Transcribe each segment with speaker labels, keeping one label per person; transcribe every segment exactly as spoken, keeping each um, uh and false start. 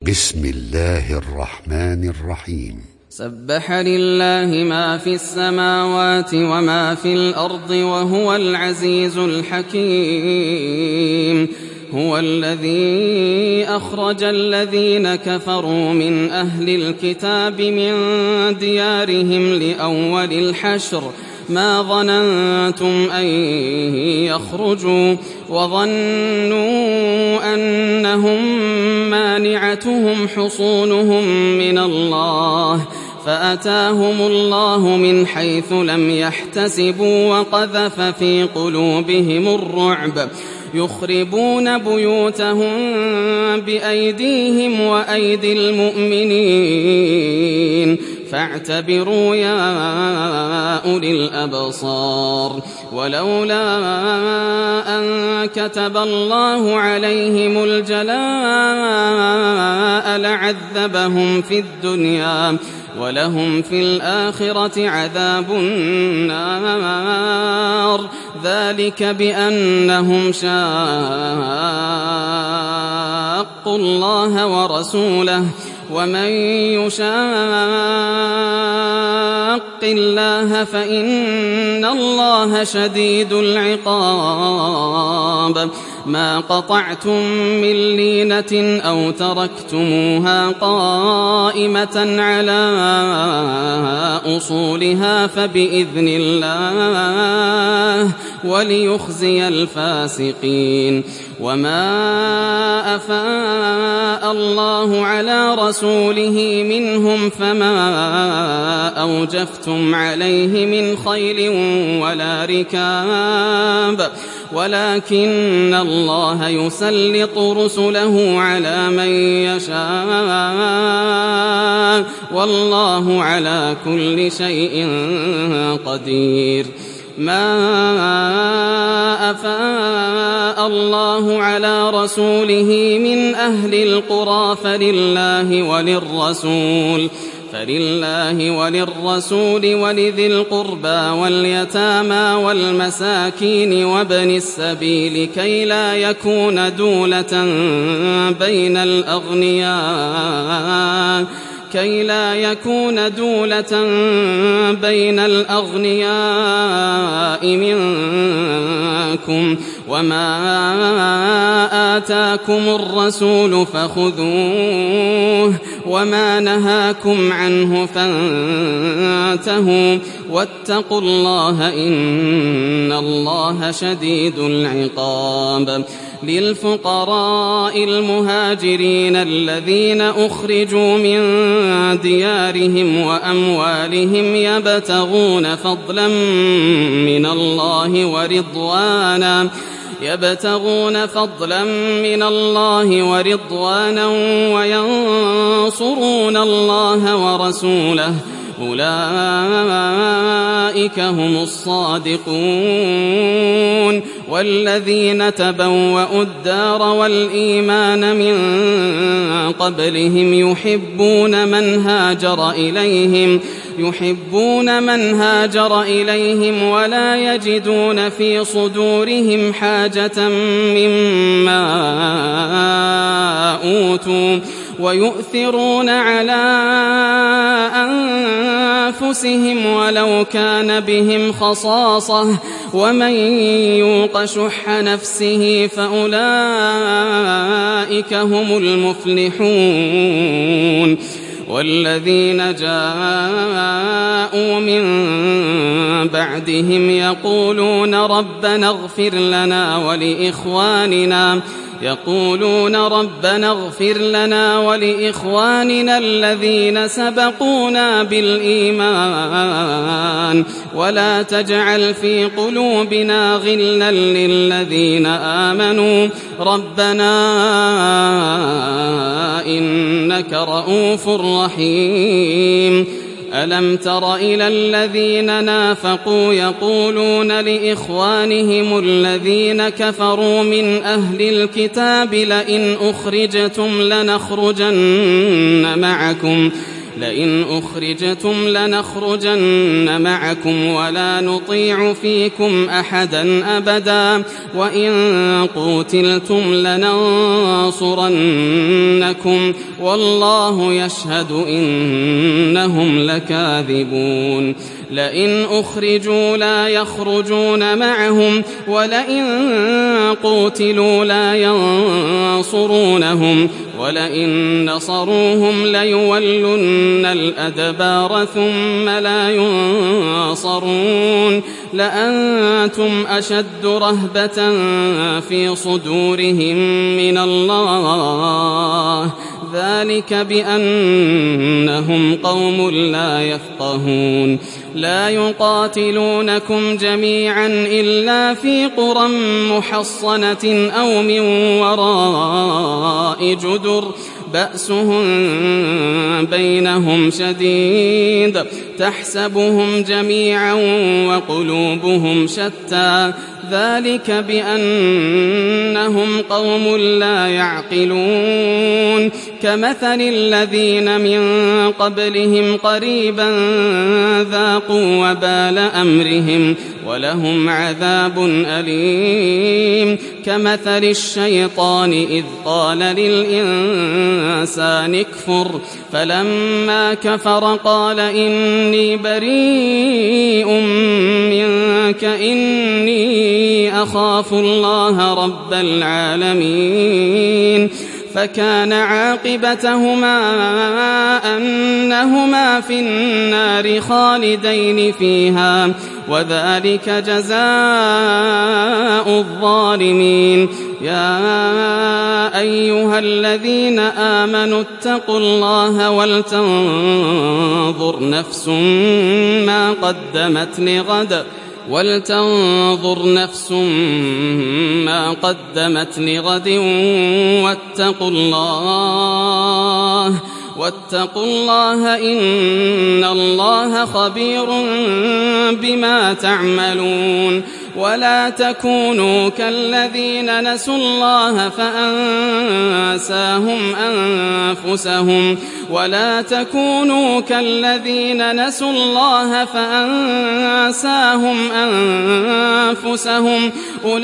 Speaker 1: بسم الله الرحمن الرحيم.
Speaker 2: سبح لله ما في السماوات وما في الأرض وهو العزيز الحكيم. هو الذي أخرج الذين كفروا من أهل الكتاب من ديارهم لأول الحشر ما ظننتم أن يخرجوا وظنوا أنهم مانعتهم حصونهم من الله فأتاهم الله من حيث لم يحتسبوا وقذف في قلوبهم الرعب يخربون بيوتهم بأيديهم وأيدي المؤمنين فاعتبروا يا أولي الأبصار. ولولا أن كتب الله عليهم الجلاء لعذبهم في الدنيا ولهم في الآخرة عذاب النار ذلك بأنهم شاقوا الله ورسوله ومن يشاق الله فإن الله شديد العقاب. ما قطعتم من لينة أو تركتموها قائمة على أصولها فبإذن الله وليخزي الفاسقين. وما أفاء الله على رسوله منهم فما أوجفتم عليه من خيل ولا ركاب ولكن الله يسلط رسله على من يشاء والله على كل شيء قدير. ما أفاء الله على رسوله من أهل القرى فلله وللرسول فلله وللرسول ولذي القربى واليتامى والمساكين وابن السبيل كي لا يكون دولة بين الأغنياء كي لا يكون دولة بين الأغنياء منكم وما آتاكم الرسول فخذوه وما نهاكم عنه فانتهوا واتقوا الله إن الله شديد العقاب. للفقراء المهاجرين الذين أخرجوا من ديارهم وأموالهم يبتغون فضلا من الله ورضوانا يبتغون فضلا من الله ورضوانا وينصرون الله ورسوله أولئك هم الصادقون. والذين تبوأوا الدار والإيمان من قبلهم يحبون من هاجر إليهم يحبون من هاجر إليهم ولا يجدون في صدورهم حاجة مما أوتوا ويؤثرون على أنفسهم ولو كان بهم خصاصة ومن يوق شح نفسه فأولئك هم المفلحون. والذين جاءوا من بعدهم يقولون ربنا اغفر لنا ولإخواننا يقولون ربنا اغفر لنا ولإخواننا الذين سبقونا بالإيمان ولا تجعل في قلوبنا غلا للذين آمنوا ربنا إنك رؤوف رحيم. ألم تر إلى الذين نافقوا يقولون لإخوانهم الذين كفروا من أهل الكتاب لئن أخرجتم لنخرجن معكم لئن أخرجتم لنخرجن معكم ولا نطيع فيكم أحدا أبدا وإن قوتلتم لننصرنكم والله يشهد إنهم لكاذبون لئن أخرجوا لا يخرجون معهم ولئن قوتلوا لا ينصرونهم ولئن نصروهم ليولن الأدبار ثم لا ينصرون لأنتم أشد رهبة في صدورهم من الله ذلك بأنهم قوم لا يفقهون لا يقاتلونكم جميعا إلا في قرى محصنة أو من وراء جدر بأسهم بينهم شديد تحسبهم جميعا وقلوبهم شتى ذلك بأنهم قوم لا يعقلون كمثل الذين من قبلهم قريبا ذاقوا وبال أمرهم ولهم عذاب أليم كمثل الشيطان إذ قال للإنسان اكفر فلما كفر قال إني بريء منك إني أخاف الله رب العالمين فكان عاقبتهما أنهما في النار خالدين فيها وذلك جزاء الظالمين يا أيها الذين آمنوا اتقوا الله ولتنظر نفس ما قدمت لغد ولتنظر نفس ما قدمت لغد واتقوا الله واتقوا الله إن الله خبير بما تعملون ولا تكونوا كالذين نسوا الله فأنساهم أنفسهم ولا تكونوا كالذين نسوا الله فأنساهم أنفسهم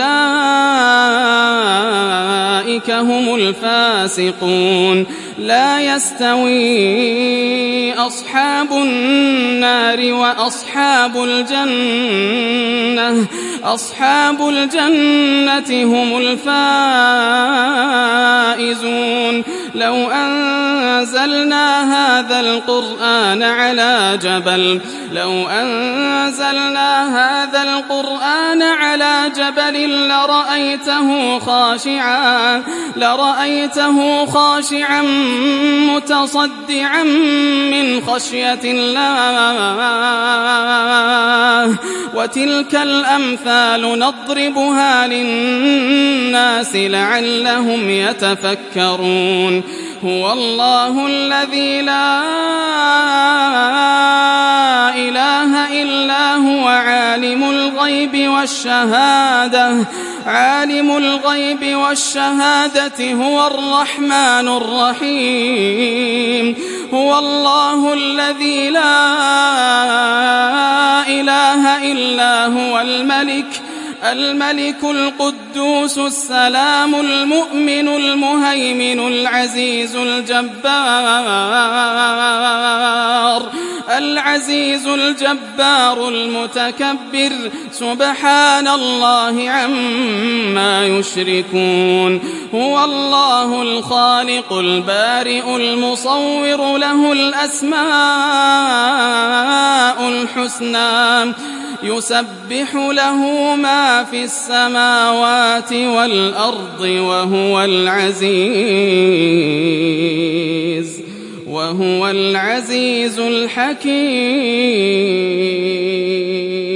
Speaker 2: أولئك هم الفاسقون لا يستوي أصحاب النار وأصحاب الجنة أصحاب الجنة هم الفائزون لو أنزلنا هذا القرآن على جبل لو أنزلنا هذا القرآن على جبل لرأيته خاشعا لرأيته خاشعا متصدعا من خشية الله وتلك الأمثال نضربها للناس لعلهم يتفكرون هو الله الذي لا إله إلا هو عالم الغيب والشهادة عالم الغيب والشهادة هو الرحمن الرحيم هو الله الذي لا إله إلا هو الملك الملك القدوس السلام المؤمن المهيمن العزيز الجبار العزيز الجبار المتكبر سبحان الله عما يشركون هو الله الخالق البارئ المصور له الأسماء الحسنى يسبح له ما في السماوات والأرض وهو العزيز وهو العزيز الحكيم.